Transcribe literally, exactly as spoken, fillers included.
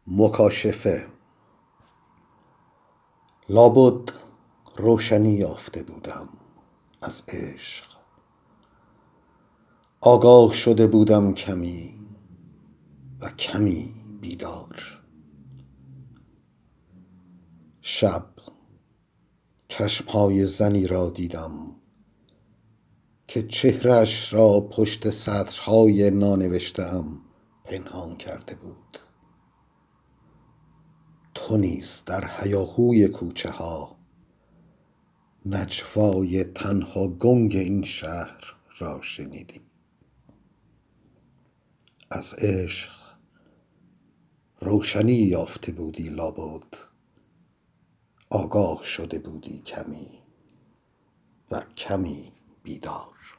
مکاشفه. لابد روشنی یافته بودم از عشق، آگاه شده بودم کمی و کمی بیدار. شب چشمهای زنی را دیدم که چهره‌اش را پشت سطرهای نانوشته ام پنهان کرده بود. تو نیز در هیاهوی کوچه ها نجوای تنها گنگ این شهر را شنیدی. از عشق روشنی یافته بودی، لابد آگاه شده بودی کمی و کمی بیدار.